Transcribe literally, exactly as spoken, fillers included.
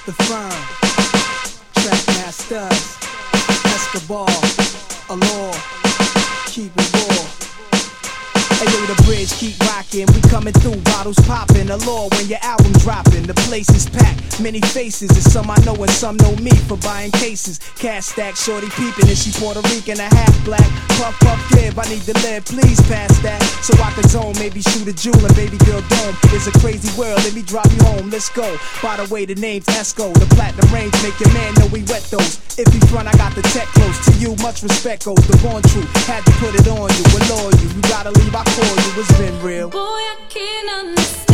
The Firm, Track Masters, Escobar, Allure, keep it raw. Hey yo, the bridge keep rocking, we coming through, bottles popping. Allure when your album dropping, the place is packed, many faces, and some I know and some know me for buying cases. Cash stack, shorty peeping, and she Puerto Rican, a half black. Puff, puff, crib, I need to live, please pass that, so I can zone, maybe shoot a jewel and baby girl dome. It's a crazy world, let me drop you home, let's go. By the way, the name's Esco, the platinum range make your man know we wet those. If he front, I got the tech close to you, much respect goes. The born truth, had to put it on you, allure you. You gotta leave, I call you, it's been real. Boy, I can't understand.